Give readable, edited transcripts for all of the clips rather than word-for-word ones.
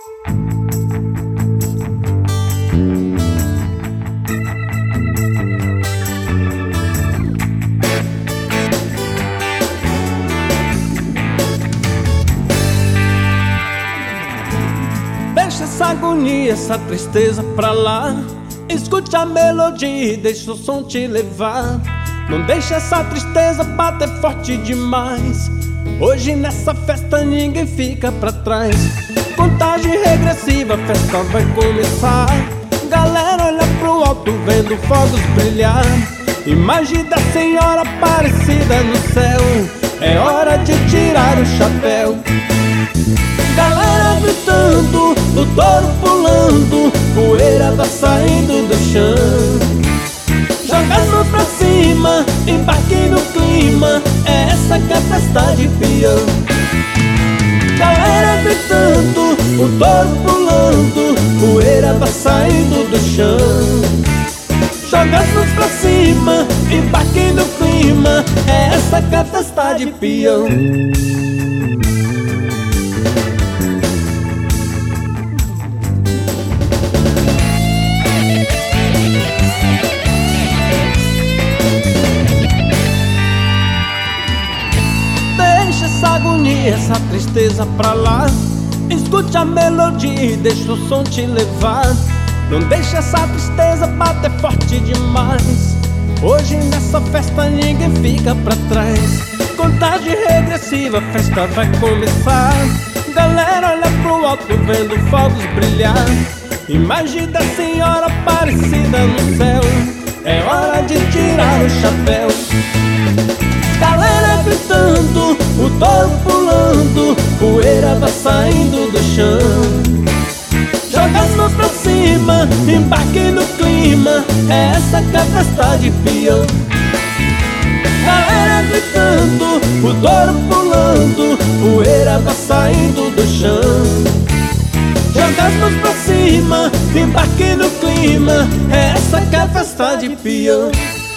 Deixa essa agonia, essa tristeza pra lá. Escute a melodia e deixa o som te levar. Não deixa essa tristeza bater forte demais. Hoje nessa festa ninguém fica pra trás. Contagem regressiva, a festa vai começar. Galera olha pro alto vendo fogos brilhar. Imagem da Senhora Aparecida no céu. É hora de tirar o chapéu. Galera gritando, o touro pulando, poeira vai saindo do chão. Joga as mãos pra cima, embarque no clima, é essa que é a festa de peão. Galera gritando, o touro pulando, poeira vai saindo do chão. Joga as mãos pra cima, embarque no clima, é essa que é a festa de peão. Essa agonia, essa tristeza pra lá. Escute a melodia e deixa o som te levar. Não deixa essa tristeza bater forte demais. Hoje nessa festa ninguém fica pra trás. Contagem regressiva, a festa vai começar. Galera olha pro alto vendo fogos brilhar. Imagem da Senhora Aparecida no céu. É hora de tirar o chapéu. Galera gritando, o touro pulando, poeira vai saindo do chão. Joga as mãos pra cima, embarque no clima, é essa que é a festa de peão. Galera gritando, o touro pulando, poeira vai saindo do chão. Joga as mãos pra cima, embarque no clima, é essa que é a festa de peão.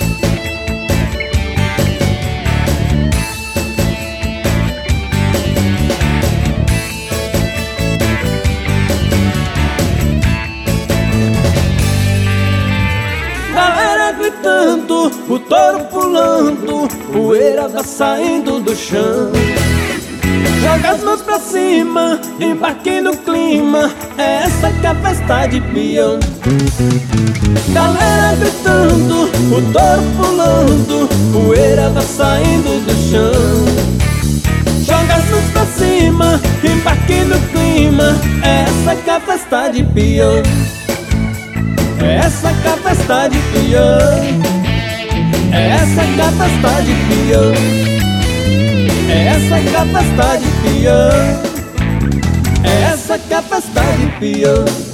Galera gritando, o touro pulando, poeira vai saindo do chão. Joga as mãos pra cima, embarque no clima, é essa que é a festa de peão. Galera gritando, o touro pulando, poeira vai saindo do chão. Joga as mãos pra cima, embarque no clima, é essa que é a festa de peão. É essa que é a festa de peão. É essa que é a festa de peão. É essa que é a festa de peão. É essa que é a festa de peão.